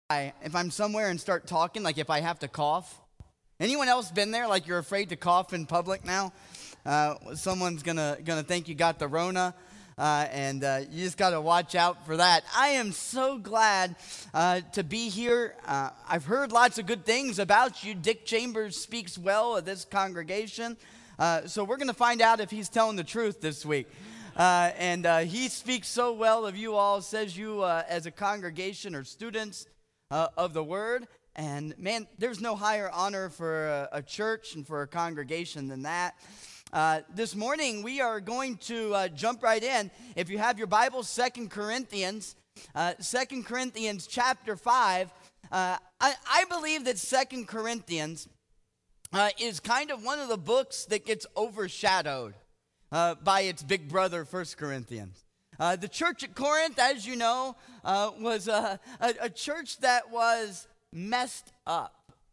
if I'm somewhere and start talking, like if I have to cough. Anyone else been there? Like you're afraid to cough in public now? Someone's gonna think you got the Rona, and you just got to watch out for that. I am so glad to be here. I've heard lots of good things about you. Dick Chambers speaks well of this congregation, so we're gonna find out if he's telling the truth this week. And he speaks so well of you all, says you as a congregation or students of the Word. And man, there's no higher honor for a church and for a congregation than that. This morning, we are going to jump right in. If you have your Bible, 2 Corinthians chapter 5. I believe that 2 Corinthians is kind of one of the books that gets overshadowed by its big brother, 1 Corinthians. The church at Corinth, as you know, was a church that was messed up.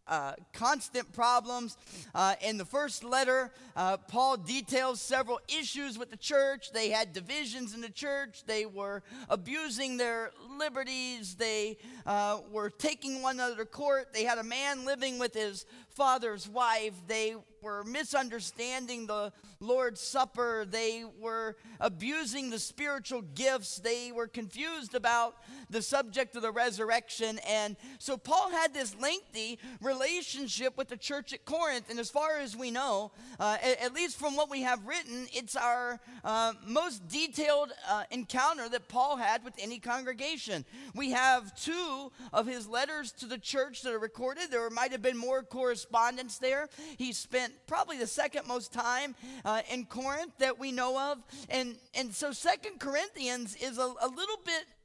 Constant problems. In the first letter, Paul details several issues with the church. They had divisions in the church. They were abusing their liberties. They were taking one another to court. They had a man living with his father's wife. They were misunderstanding the Lord's Supper. They were abusing the spiritual gifts. They were confused about the subject of the resurrection. And so Paul had this lengthy relationship with the church at Corinth. And as far as we know, at least from what we have written, it's our most detailed encounter that Paul had with any congregation. We have two of his letters to the church that are recorded. There might have been more correspondence there. He spent probably the second most time in Corinth that we know of. And so 2 Corinthians is a little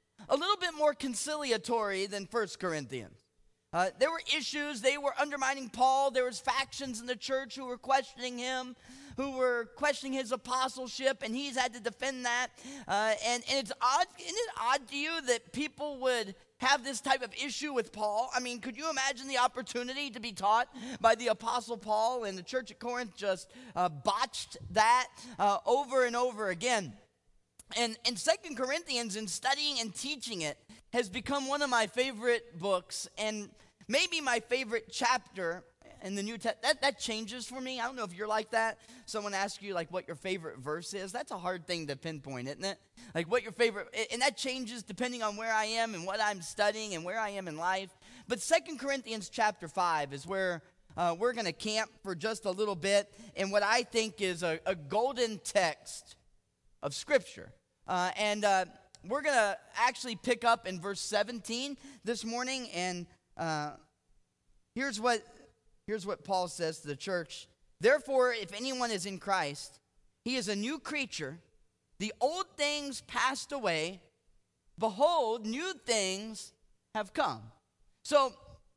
bit more conciliatory than 1 Corinthians. There were issues. They were undermining Paul. There was factions in the church who were questioning him, who were questioning his apostleship, and he's had to defend that. And it's odd. Isn't it odd to you that people would have this type of issue with Paul? I mean, could you imagine the opportunity to be taught by the Apostle Paul? And the church at Corinth just botched that over and over again. And 2 Corinthians, in studying and teaching it, has become one of my favorite books and maybe my favorite chapter in the New Testament. That changes for me. I don't know if you're like that. Someone asks you like what your favorite verse is. That's a hard thing to pinpoint, isn't it? Like what your favorite, and that changes depending on where I am and what I'm studying and where I am in life. But 2 Corinthians chapter 5 is where we're going to camp for just a little bit in what I think is a golden text of Scripture. We're going to actually pick up in verse 17 this morning, and here's what Paul says to the church. Therefore, if anyone is in Christ, he is a new creature. The old things passed away. Behold, new things have come. So,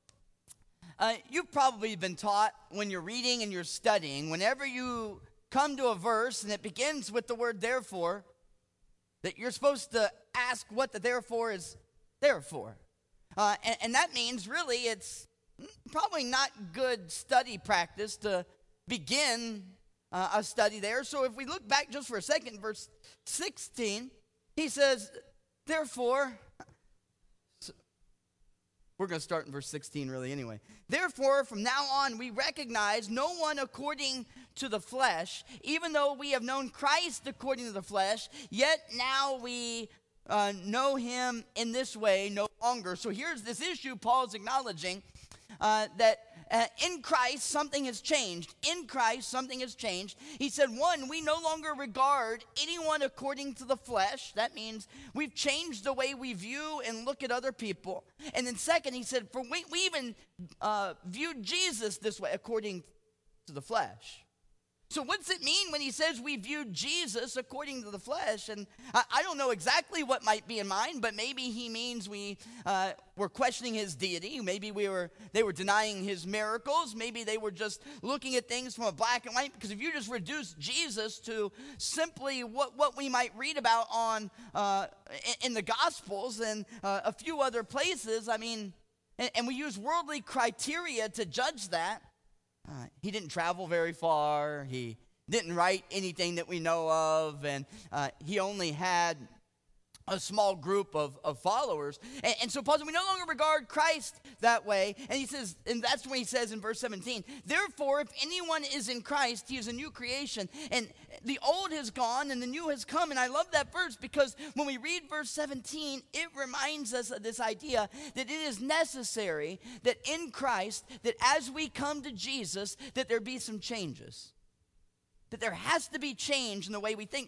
you've probably been taught when you're reading and you're studying, whenever you come to a verse and it begins with the word therefore, that you're supposed to ask what the therefore is there for. And that means really it's probably not good study practice to begin a study there. So if we look back just for a second, verse 16, he says, therefore, we're going to start in verse 16 really anyway. Therefore, from now on, we recognize no one according to the flesh, even though we have known Christ according to the flesh, yet now we know him in this way no longer. So here's this issue Paul's acknowledging, that in Christ something has changed. In Christ something has changed. He said, one, we no longer regard anyone according to the flesh. That means we've changed the way we view and look at other people. And then second, he said, for we even viewed Jesus this way according to the flesh. So what's it mean when he says we viewed Jesus according to the flesh? And I don't know exactly what might be in mind, but maybe he means we were questioning his deity. Maybe they were denying his miracles. Maybe they were just looking at things from a black and white. Because if you just reduce Jesus to simply what we might read about on in the Gospels and a few other places, I mean, and we use worldly criteria to judge that. He didn't travel very far. He didn't write anything that we know of, and he only had a small group of followers. And so Paul said, we no longer regard Christ that way. And he says, and that's when he says in verse 17, therefore, if anyone is in Christ, he is a new creation. And the old has gone and the new has come. And I love that verse because when we read verse 17, it reminds us of this idea that it is necessary that in Christ, that as we come to Jesus, that there be some changes. That there has to be change in the way we think.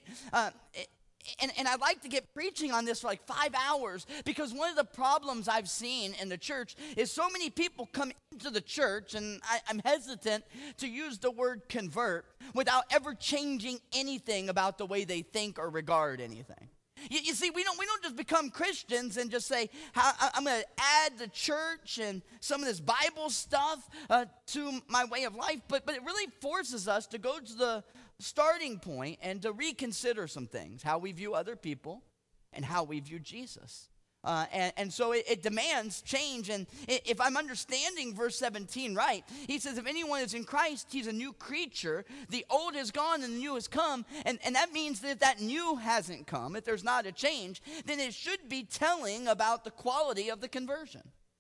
And I'd like to get preaching on this for like 5 hours because one of the problems I've seen in the church is so many people come into the church, and I'm hesitant to use the word convert without ever changing anything about the way they think or regard anything. You see, we don't just become Christians and just say, I'm going to add the church and some of this Bible stuff to my way of life, but it really forces us to go to the starting point and to reconsider some things, how we view other people and how we view Jesus. And so it demands change. And if I'm understanding verse 17 right, he says, if anyone is in Christ, he's a new creature. The old is gone and the new has come. And that means that if that new hasn't come, if there's not a change, then it should be telling about the quality of the conversion.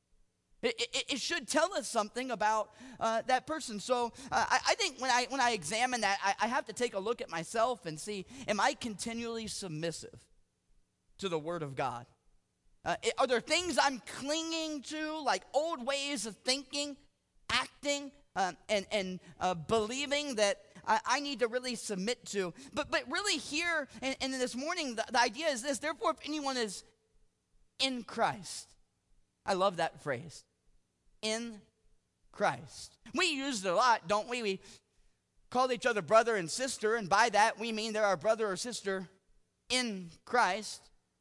It should tell us something about that person. So I think when I examine that, I have to take a look at myself and see, am I continually submissive to the Word of God? Are there things I'm clinging to, like old ways of thinking, acting, and believing that I need to really submit to? But really here and this morning, the idea is this: therefore, if anyone is in Christ. I love that phrase. In Christ. We use it a lot, don't we? We call each other brother and sister, and by that we mean they're our brother or sister in Christ.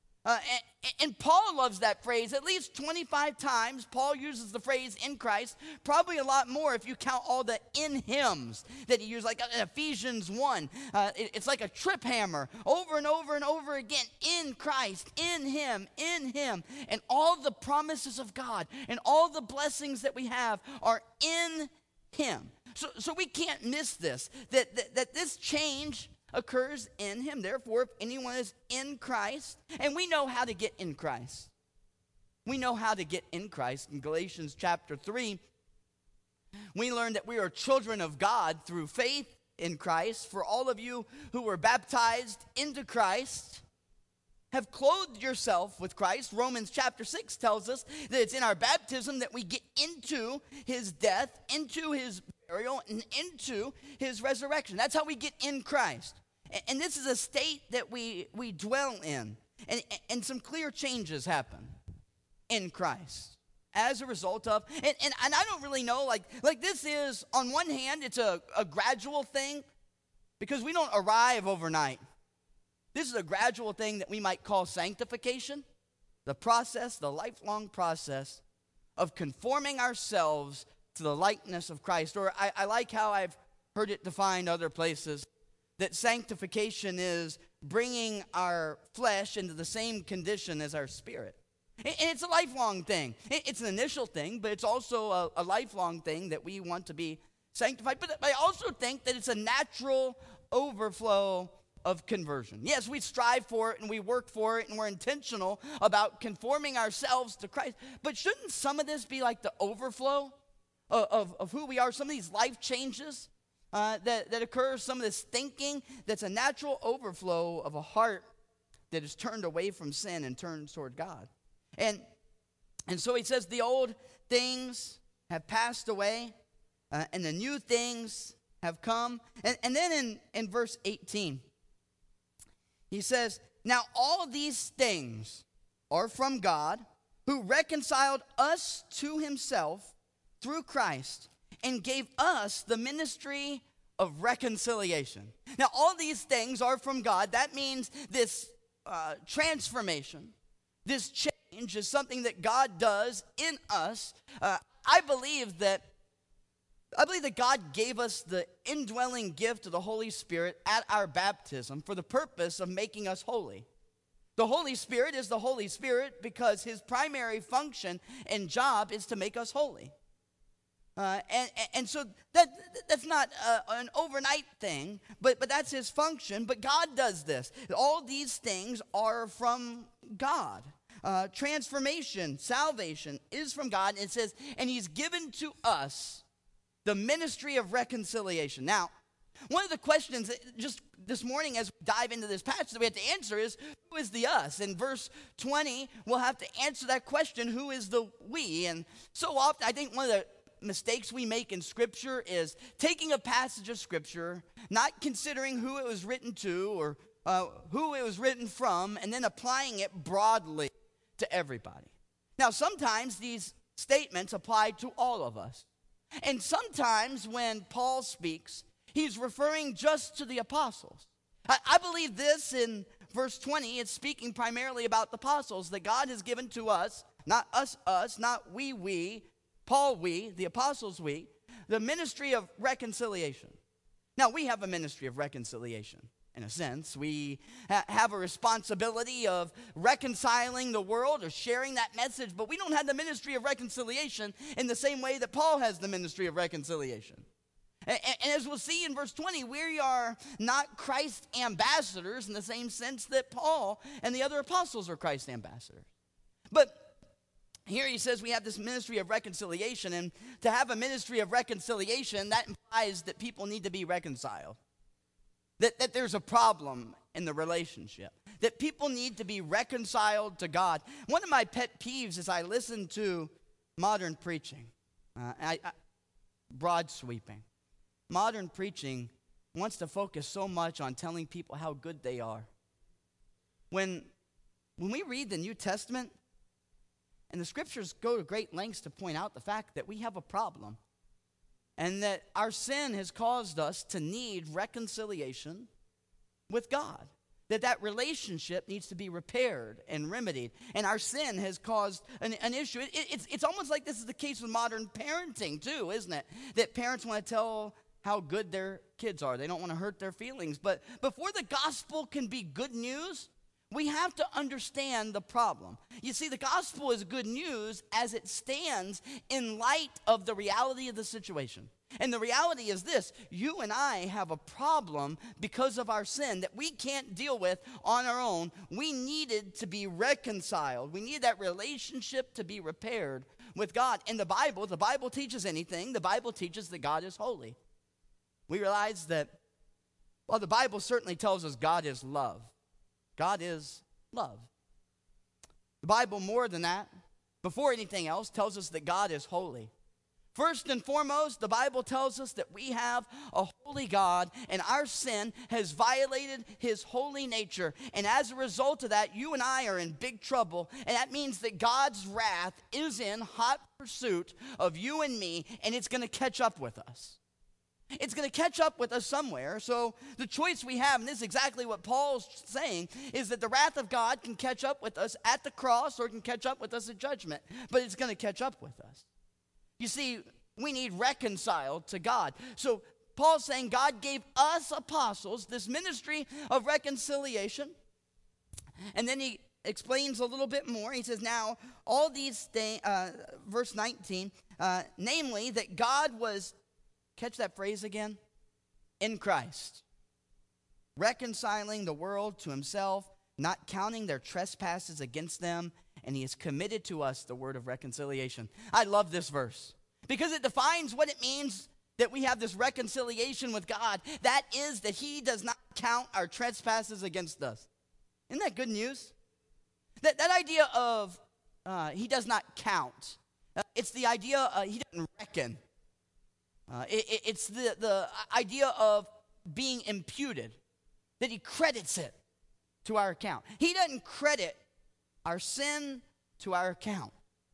And Paul loves that phrase. At least 25 times Paul uses the phrase in Christ, probably a lot more if you count all the in hims that he used, like Ephesians 1. It's like a trip hammer over and over and over again. In Christ, in him, in him. And all the promises of God and all the blessings that we have are in him. So we can't miss this, that this change occurs in him. Therefore, if anyone is in Christ, and we know how to get in Christ. We know how to get in Christ. In Galatians chapter 3, we learn that we are children of God through faith in Christ. For all of you who were baptized into Christ have clothed yourself with Christ. Romans chapter 6 tells us that it's in our baptism that we get into his death, into his burial, and into his resurrection. That's how we get in Christ. And this is a state that we dwell in. And some clear changes happen in Christ as a result of, and I don't really know, like this is, on one hand, it's a gradual thing because we don't arrive overnight. This is a gradual thing that we might call sanctification, the process, the lifelong process of conforming ourselves to the likeness of Christ. Or I like how I've heard it defined other places, that sanctification is bringing our flesh into the same condition as our spirit. And it's a lifelong thing. It's an initial thing, but it's also a lifelong thing that we want to be sanctified. But I also think that it's a natural overflow of conversion. Yes, we strive for it and we work for it and we're intentional about conforming ourselves to Christ. But shouldn't some of this be like the overflow of who we are, some of these life changes that occurs, some of this thinking that's a natural overflow of a heart that is turned away from sin and turns toward God. And so he says the old things have passed away and the new things have come. And then in verse 18, he says, now all these things are from God, who reconciled us to himself through Christ and gave us the ministry of reconciliation. Now, all these things are from God. That means this transformation, this change is something that God does in us. I believe that God gave us the indwelling gift of the Holy Spirit at our baptism for the purpose of making us holy. The Holy Spirit is the Holy Spirit because his primary function and job is to make us holy. And so that's not an overnight thing, but that's his function. But God does this. All these things are from God. Transformation, salvation is from God. And it says, and he's given to us the ministry of reconciliation. Now, one of the questions just this morning as we dive into this passage that we have to answer is, who is the us? In verse 20, we'll have to answer that question, who is the we? And so often, I think one of the mistakes we make in Scripture is taking a passage of Scripture, not considering who it was written to or who it was written from, and then applying it broadly to everybody. Now, sometimes these statements apply to all of us. And sometimes when Paul speaks, he's referring just to the apostles. I believe this in verse 20, it's speaking primarily about the apostles that God has given to us, not us, not we, Paul, we, the apostles, we, the ministry of reconciliation. Now, we have a ministry of reconciliation. In a sense, we have a responsibility of reconciling the world or sharing that message, but we don't have the ministry of reconciliation in the same way that Paul has the ministry of reconciliation. And as we'll see in verse 20, we are not Christ's ambassadors in the same sense that Paul and the other apostles are Christ's ambassadors. But here he says we have this ministry of reconciliation, and to have a ministry of reconciliation, that implies that people need to be reconciled. That there's a problem in the relationship. That people need to be reconciled to God. One of my pet peeves is I listen to modern preaching. Broad sweeping. Modern preaching wants to focus so much on telling people how good they are. When we read the New Testament, and the Scriptures go to great lengths to point out the fact that we have a problem. And that our sin has caused us to need reconciliation with God. That relationship needs to be repaired and remedied. And our sin has caused an issue. It's almost like this is the case with modern parenting too, isn't it? That parents want to tell how good their kids are. They don't want to hurt their feelings. But before the gospel can be good news, we have to understand the problem. You see, the gospel is good news as it stands in light of the reality of the situation. And the reality is this: you and I have a problem because of our sin that we can't deal with on our own. We needed to be reconciled. We need that relationship to be repaired with God. In the Bible teaches anything. The Bible teaches that God is holy. We realize that, well, the Bible certainly tells us God is love. God is love. The Bible, more than that, before anything else, tells us that God is holy. First and foremost, the Bible tells us that we have a holy God, and our sin has violated his holy nature. And as a result of that, you and I are in big trouble. And that means that God's wrath is in hot pursuit of you and me, and it's going to catch up with us. It's going to catch up with us somewhere. So the choice we have, and this is exactly what Paul's saying, is that the wrath of God can catch up with us at the cross or it can catch up with us at judgment. But it's going to catch up with us. You see, we need reconciled to God. So Paul's saying God gave us apostles this ministry of reconciliation. And then he explains a little bit more. He says, now, all these things, verse 19, namely that God was, catch that phrase again, in Christ, reconciling the world to himself, not counting their trespasses against them, and he has committed to us the word of reconciliation. I love this verse because it defines what it means that we have this reconciliation with God. That is that he does not count our trespasses against us. Isn't that good news? That idea of he does not count. It's the idea he doesn't reckon. It's the idea of being imputed, that he credits it to our account. He doesn't credit our sin to our account.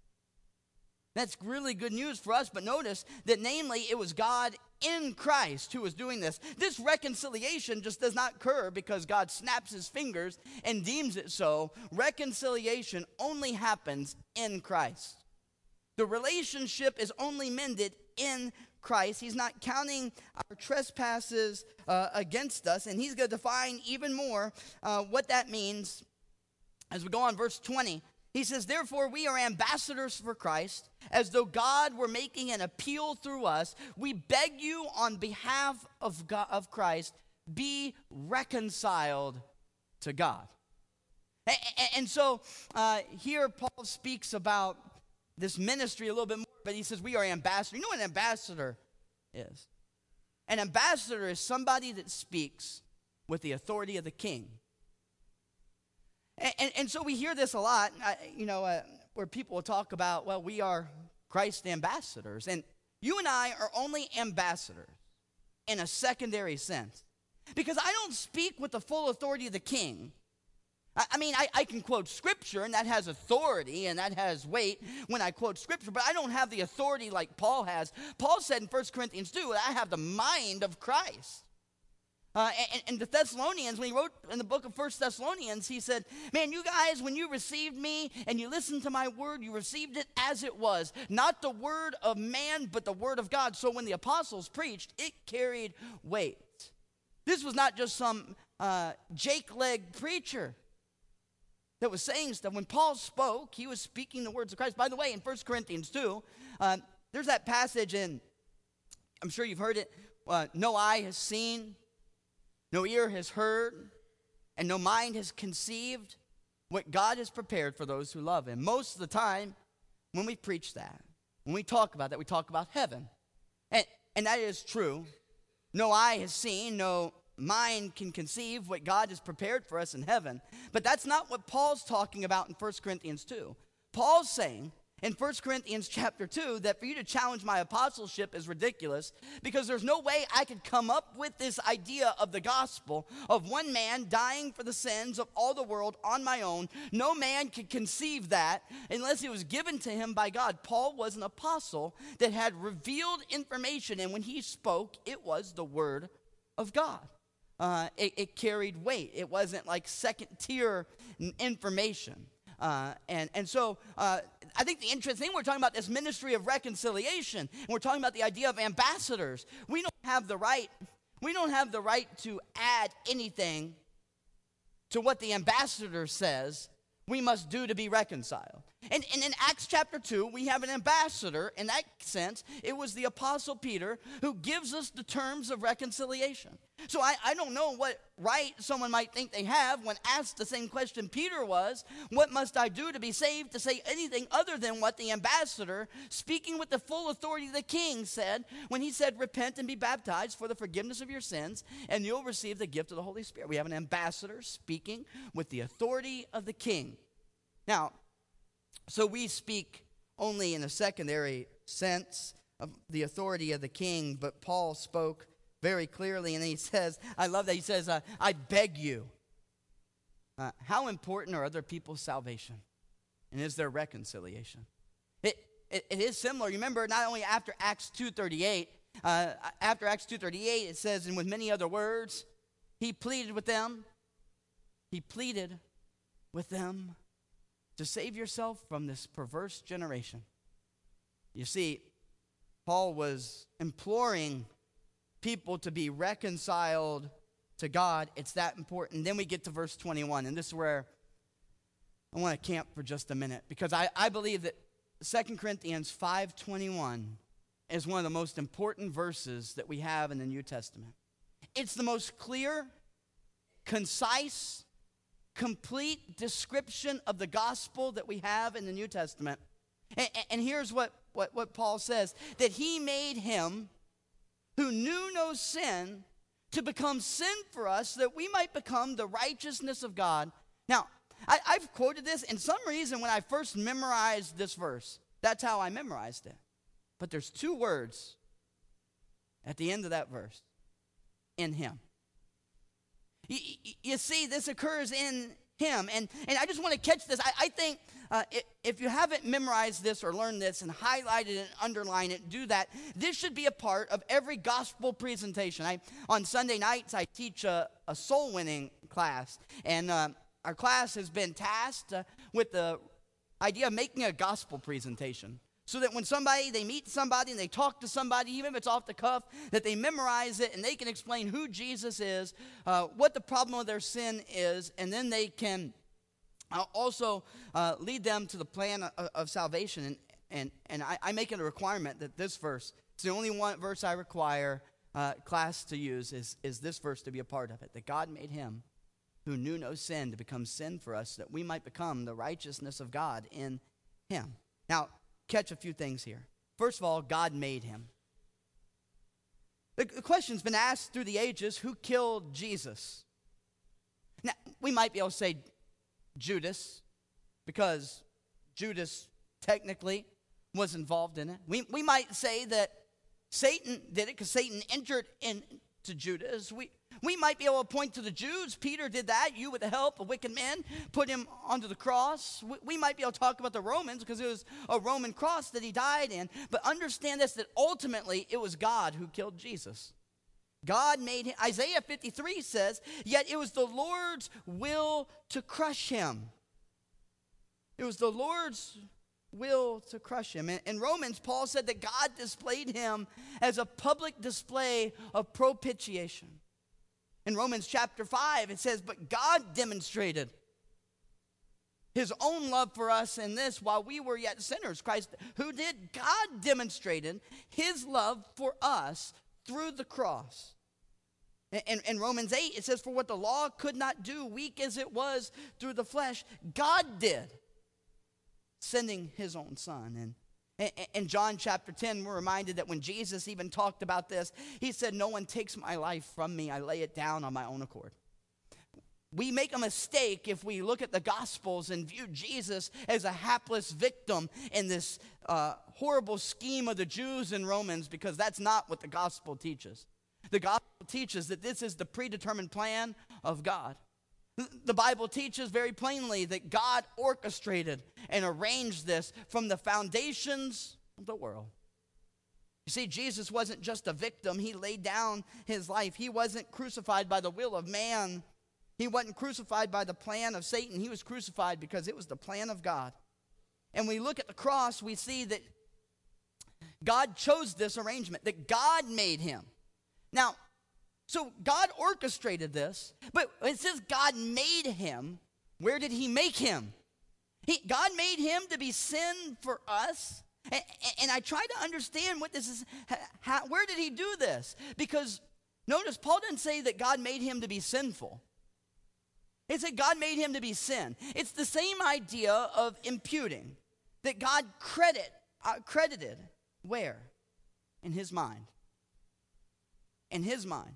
That's really good news for us, but notice that namely it was God in Christ who was doing this. This reconciliation just does not occur because God snaps his fingers and deems it so. Reconciliation only happens in Christ. The relationship is only mended in Christ. He's not counting our trespasses against us, and he's going to define even more what that means as we go on verse 20. He says, therefore we are ambassadors for Christ, as though God were making an appeal through us. We beg you on behalf of God, of Christ, be reconciled to God. And so here Paul speaks about this ministry a little bit more, but he says we are ambassadors. You know what an ambassador is? An ambassador is somebody that speaks with the authority of the king. And so we hear this a lot, where people will talk about, well, we are Christ's ambassadors. And you and I are only ambassadors in a secondary sense. Because I don't speak with the full authority of the king. I can quote scripture, and that has authority, and that has weight when I quote scripture, but I don't have the authority like Paul has. Paul said in 1 Corinthians 2, I have the mind of Christ. And the Thessalonians, when he wrote in the book of 1 Thessalonians, he said, man, you guys, when you received me and you listened to my word, you received it as it was. Not the word of man, but the word of God. So when the apostles preached, it carried weight. This was not just some Jake-leg preacher that was saying stuff. When Paul spoke, he was speaking the words of Christ. By the way, in 1 Corinthians 2, there's that passage in, I'm sure you've heard it, no eye has seen, no ear has heard, and no mind has conceived what God has prepared for those who love him. Most of the time, when we preach that, when we talk about that, we talk about heaven. And that is true. No eye has seen, no mind can conceive what God has prepared for us in heaven. But that's not what Paul's talking about in 1 Corinthians 2. Paul's saying in 1 Corinthians chapter 2 that for you to challenge my apostleship is ridiculous because there's no way I could come up with this idea of the gospel of one man dying for the sins of all the world on my own. No man could conceive that unless it was given to him by God. Paul was an apostle that had revealed information, and when he spoke, it was the word of God. It carried weight. It wasn't like second-tier information. And so I think the interesting thing, we're talking about this ministry of reconciliation, and we're talking about the idea of ambassadors. We don't have the right to add anything to what the ambassador says we must do to be reconciled. And in Acts chapter 2, we have an ambassador. In that sense, it was the Apostle Peter who gives us the terms of reconciliation. So I don't know what right someone might think they have when asked the same question Peter was, what must I do to be saved, to say anything other than what the ambassador, speaking with the full authority of the king, said when he said, repent and be baptized for the forgiveness of your sins, and you'll receive the gift of the Holy Spirit. We have an ambassador speaking with the authority of the king. Now, so we speak only in a secondary sense of the authority of the king, but Paul spoke very clearly, and he says, I love that, he says, I beg you. How important are other people's salvation? And is there reconciliation? It is similar. Remember, not only after Acts 2:38, it says, and with many other words, he pleaded with them to save yourself from this perverse generation. You see, Paul was imploring people to be reconciled to God. It's that important. Then we get to verse 21, and this is where I want to camp for just a minute, because I believe that 2 Corinthians 5:21 is one of the most important verses that we have in the New Testament. It's the most clear, concise, complete description of the gospel that we have in the New Testament. And here's what Paul says, that he made him who knew no sin to become sin for us, so that we might become the righteousness of God. Now, I've quoted this, and some reason when I first memorized this verse, that's how I memorized it. But there's two words at the end of that verse, in him. You see, this occurs in him. And I just want to catch this. I think if you haven't memorized this or learned this and highlighted it and underlined it, do that. This should be a part of every gospel presentation. On Sunday nights, I teach a soul-winning class. And our class has been tasked with the idea of making a gospel presentation. So that when they meet somebody and they talk to somebody, even if it's off the cuff, that they memorize it and they can explain who Jesus is, what the problem of their sin is, and then they can also lead them to the plan of salvation. And I make it a requirement that this verse, it's the only one verse I require class to use, is this verse to be a part of it, that God made him who knew no sin, to become sin for us, that we might become the righteousness of God in him. Now, catch a few things here. First of all, God made him. The question's been asked through the ages, who killed Jesus? Now, we might be able to say Judas, because Judas technically was involved in it. We might say that Satan did it because Satan entered into Judas. We might be able to point to the Jews. Peter did that. You, with the help of wicked men, put him onto the cross. We might be able to talk about the Romans because it was a Roman cross that he died in. But understand this, that ultimately it was God who killed Jesus. God made him. Isaiah 53 says, yet it was the Lord's will to crush him. It was the Lord's will to crush him. In Romans, Paul said that God displayed him as a public display of propitiation. In Romans chapter 5, it says, but God demonstrated his own love for us in this, while we were yet sinners. Christ, who did? God demonstrated his love for us through the cross. In Romans 8, it says, for what the law could not do, weak as it was through the flesh, God did, sending his own son. And in John chapter 10, we're reminded that when Jesus even talked about this, he said, no one takes my life from me. I lay it down on my own accord. We make a mistake if we look at the Gospels and view Jesus as a hapless victim in this horrible scheme of the Jews and Romans, because that's not what the Gospel teaches. The Gospel teaches that this is the predetermined plan of God. The Bible teaches very plainly that God orchestrated and arranged this from the foundations of the world. You see, Jesus wasn't just a victim. He laid down his life. He wasn't crucified by the will of man. He wasn't crucified by the plan of Satan. He was crucified because it was the plan of God. And when we look at the cross, we see that God chose this arrangement, that God made him. Now, so God orchestrated this, but it says God made him. Where did he make him? God made him to be sin for us. And I try to understand what this is. Where did he do this? Because notice, Paul didn't say that God made him to be sinful. He said God made him to be sin. It's the same idea of imputing, that God credited where? In his mind. In his mind.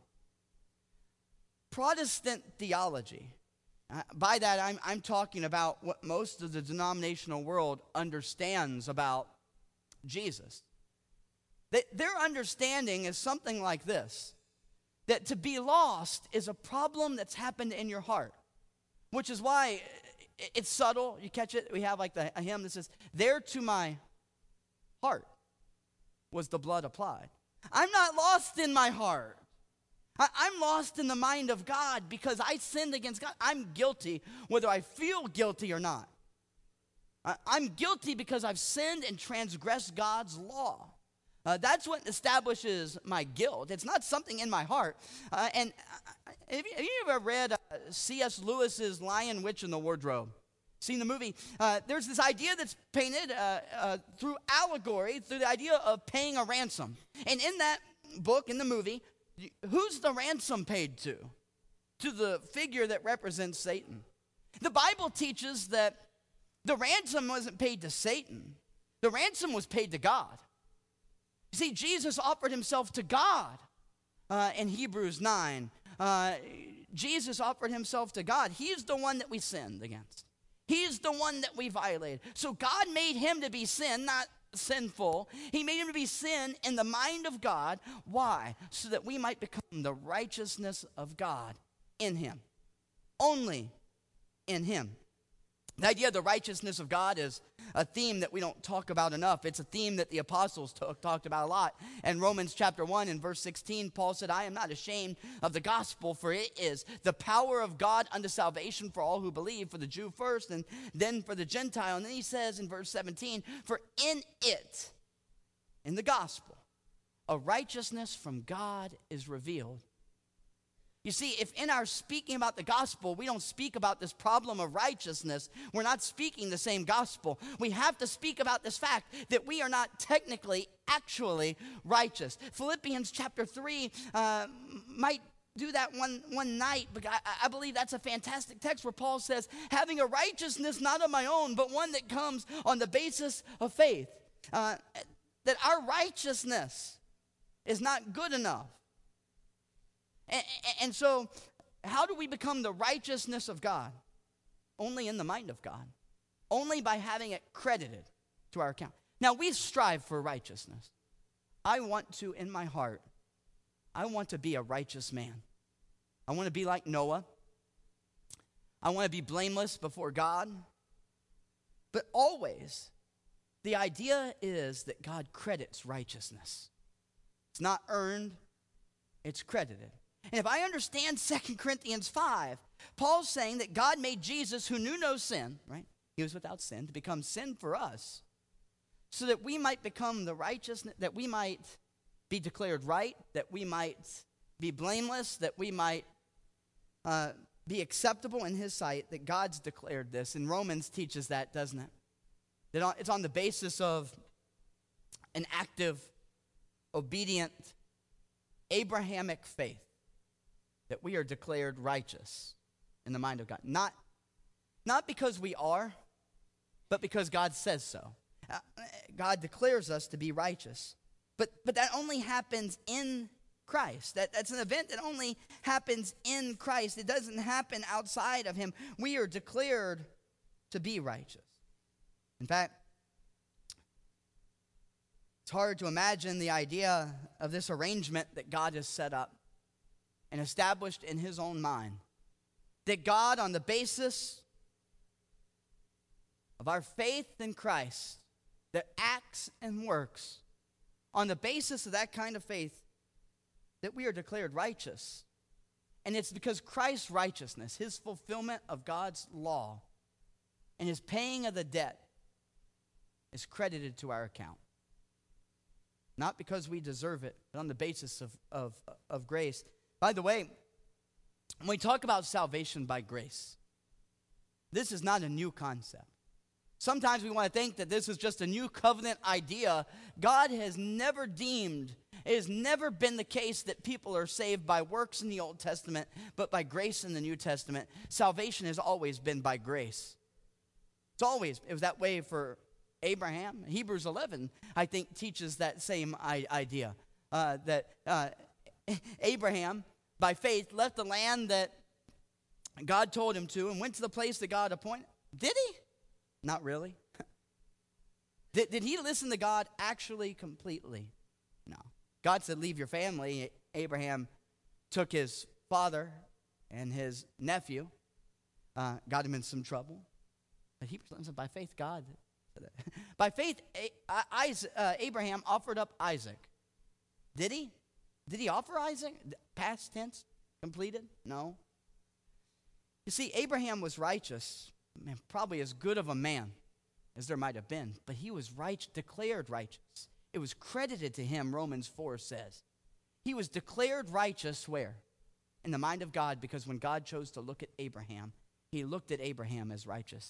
Protestant theology, by that I'm talking about what most of the denominational world understands about Jesus. Their understanding is something like this, that to be lost is a problem that's happened in your heart, which is why it's subtle. You catch it? We have like a hymn that says, there to my heart was the blood applied. I'm not lost in my heart. I'm lost in the mind of God because I sinned against God. I'm guilty whether I feel guilty or not. I'm guilty because I've sinned and transgressed God's law. That's what establishes my guilt. It's not something in my heart. And have you ever read C.S. Lewis's Lion, Witch, and the Wardrobe? Seen the movie? There's this idea that's painted through allegory, through the idea of paying a ransom. And in that book, in the movie, who's the ransom paid to? To the figure that represents Satan. The Bible teaches that the ransom wasn't paid to Satan. The ransom was paid to God. You see, Jesus offered himself to God in Hebrews 9. Jesus offered himself to God. He's the one that we sinned against. He's the one that we violated. So God made him to be sin, not sinful. He made him to be sin in the mind of God. Why? So that we might become the righteousness of God in him. Only in him. The idea of the righteousness of God is a theme that we don't talk about enough. It's a theme that the apostles talked about a lot. In Romans chapter 1 and verse 16, Paul said, I am not ashamed of the gospel, for it is the power of God unto salvation for all who believe, for the Jew first and then for the Gentile. And then he says in verse 17, for in it, in the gospel, a righteousness from God is revealed. You see, if in our speaking about the gospel, we don't speak about this problem of righteousness, we're not speaking the same gospel. We have to speak about this fact that we are not technically, actually righteous. Philippians chapter 3 might do that one night, but I believe that's a fantastic text where Paul says, having a righteousness not of my own, but one that comes on the basis of faith. That our righteousness is not good enough. And so, how do we become the righteousness of God? Only in the mind of God. Only by having it credited to our account. Now, we strive for righteousness. I want to, in my heart, I want to be a righteous man. I want to be like Noah. I want to be blameless before God. But always, the idea is that God credits righteousness. It's not earned, it's credited. And if I understand 2 Corinthians 5, Paul's saying that God made Jesus, who knew no sin, right? He was without sin, to become sin for us, so that we might become the righteousness, that we might be declared right, that we might be blameless, that we might be acceptable in his sight, that God's declared this. And Romans teaches that, doesn't it? That it's on the basis of an active, obedient, Abrahamic faith that we are declared righteous in the mind of God. Not because we are, but because God says so. God declares us to be righteous. But that only happens in Christ. That's an event that only happens in Christ. It doesn't happen outside of him. We are declared to be righteous. In fact, it's hard to imagine the idea of this arrangement that God has set up and established in his own mind. That God, on the basis of our faith in Christ, that acts and works, on the basis of that kind of faith, that we are declared righteous. And it's because Christ's righteousness, his fulfillment of God's law, and his paying of the debt is credited to our account. Not because we deserve it, but on the basis of grace. By the way, when we talk about salvation by grace, this is not a new concept. Sometimes we want to think that this is just a new covenant idea. God has never deemed, it has never been the case that people are saved by works in the Old Testament, but by grace in the New Testament. Salvation has always been by grace. It was that way for Abraham. Hebrews 11, I think, teaches that same idea. That Abraham, by faith, left the land that God told him to and went to the place that God appointed. Did he? Not really. Did he listen to God actually completely? No. God said, leave your family. Abraham took his father and his nephew, got him in some trouble. But he said, by faith, God. By faith, Abraham offered up Isaac. Did he? Did he offer Isaac? Past tense? Completed? No. You see, Abraham was righteous. Man, probably as good of a man as there might have been. But he was declared righteous. It was credited to him, Romans 4 says. He was declared righteous where? In the mind of God, because when God chose to look at Abraham, he looked at Abraham as righteous.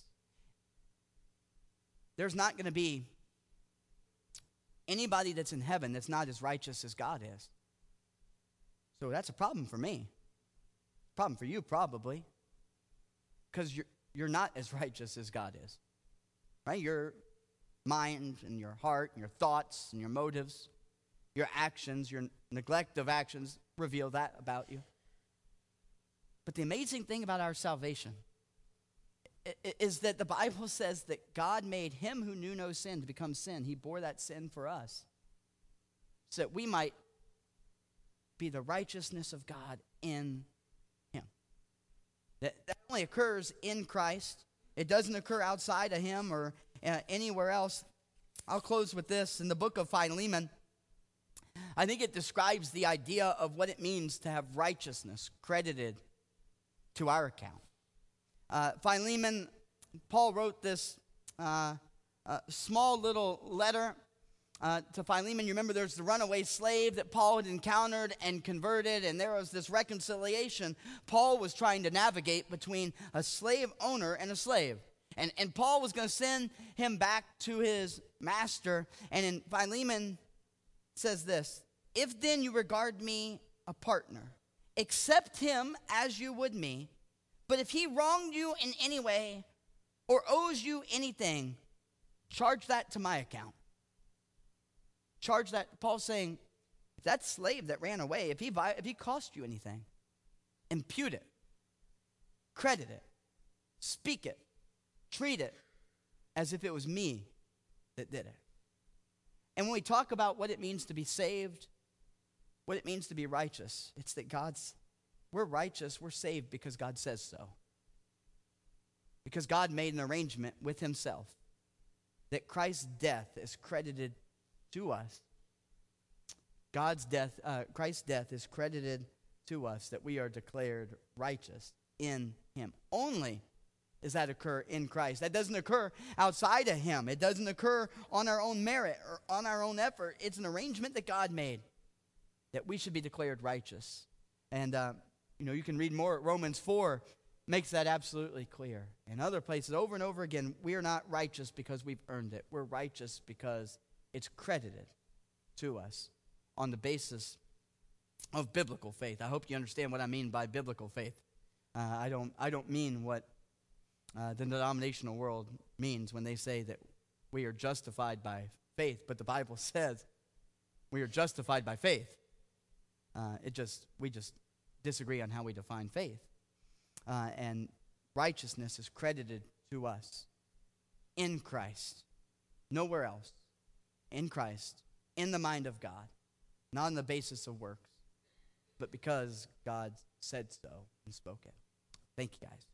There's not going to be anybody that's in heaven that's not as righteous as God is. So that's a problem for me. Problem for you, probably. Because you're not as righteous as God is. Right? Your mind and your heart and your thoughts and your motives, your actions, your neglect of actions reveal that about you. But the amazing thing about our salvation is that the Bible says that God made him who knew no sin to become sin. He bore that sin for us so that we might be the righteousness of God in him. That only occurs in Christ. It doesn't occur outside of him or anywhere else. I'll close with this. In the book of Philemon, I think it describes the idea of what it means to have righteousness credited to our account. Philemon, Paul wrote this small little letter to Philemon. You remember there's the runaway slave that Paul had encountered and converted, and there was this reconciliation Paul was trying to navigate between a slave owner and a slave. And Paul was going to send him back to his master. And in Philemon says this, if then you regard me a partner accept him as you would me. But if he wronged you in any way or owes you anything, charge that to my account. Charge that. Paul's saying, if that slave that ran away, if he cost you anything, impute it, credit it, speak it, treat it as if it was me that did it. And when we talk about what it means to be saved, what it means to be righteous, it's that we're righteous, we're saved because God says so. Because God made an arrangement with himself that Christ's death is credited to us. Christ's death is credited to us, that we are declared righteous in him. Only does that occur in Christ. That doesn't occur outside of him. It doesn't occur on our own merit or on our own effort. It's an arrangement that God made that we should be declared righteous. And, you can read more. Romans 4 makes that absolutely clear. In other places, over and over again, we are not righteous because we've earned it. We're righteous because it's credited to us on the basis of biblical faith. I hope you understand what I mean by biblical faith. I don't mean what the denominational world means when they say that we are justified by faith, but the Bible says we are justified by faith. We just disagree on how we define faith. And righteousness is credited to us in Christ, nowhere else, in Christ, in the mind of God, not on the basis of works, but because God said so and spoke it. Thank you, guys.